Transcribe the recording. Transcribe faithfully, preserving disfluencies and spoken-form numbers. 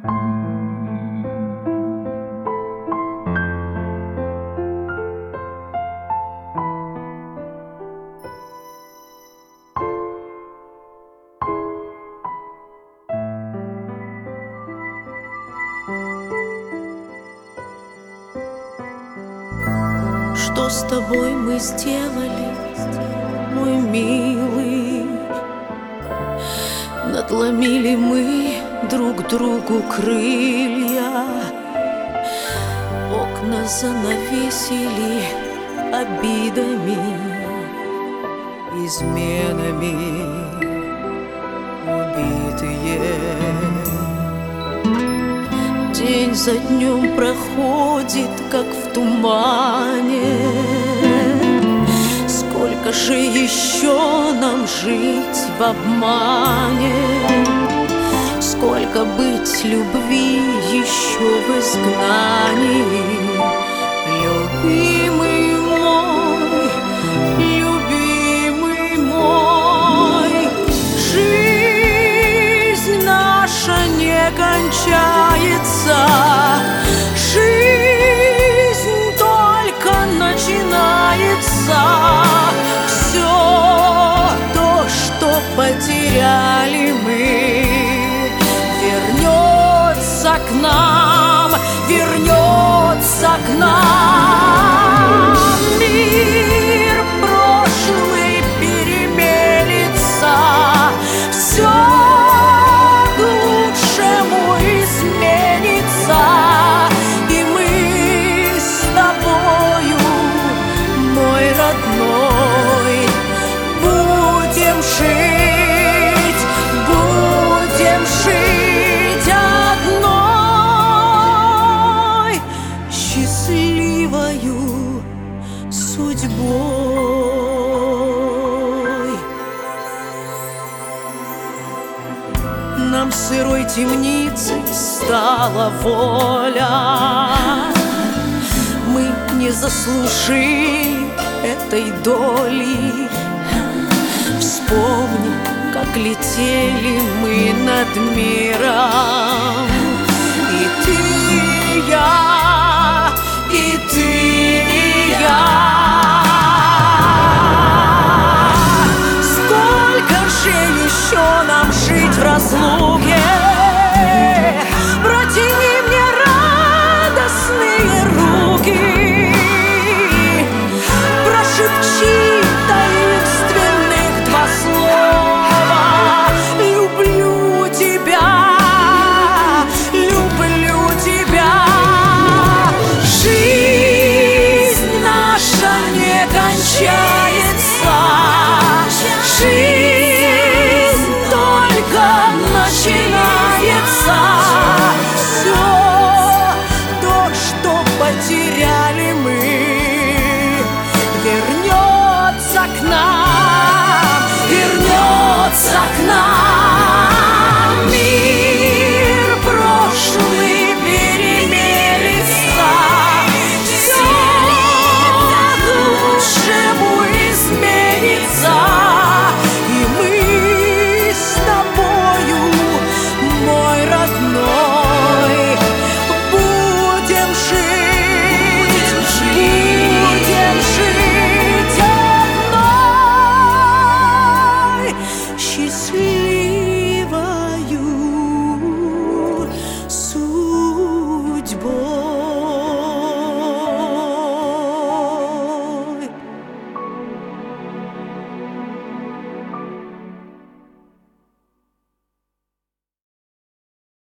Что с тобой мы сделали, мой милый? Надломили мы друг другу крылья, окна занавесили обидами, изменами убитые. День за днем проходит, как в тумане. Сколько же еще нам жить в обмане? Сколько быть любви еще в изгнании? Любимый мой, любимый мой, жизнь наша не кончается, жизнь только начинается. Все то, что потеряли мы, вернется к нам, вернется к нам. Мир прошлый перемелится, все к лучшему изменится, и мы с тобою, мой родной, будем жить, будем жить одной счастливою судьбой. Нам сырой темницей стала воля, мы не заслужили этой доли. Вспомни, как летели мы над миром, и ты, и я, и ты, и я. Сколько же еще нам жить в разлуке?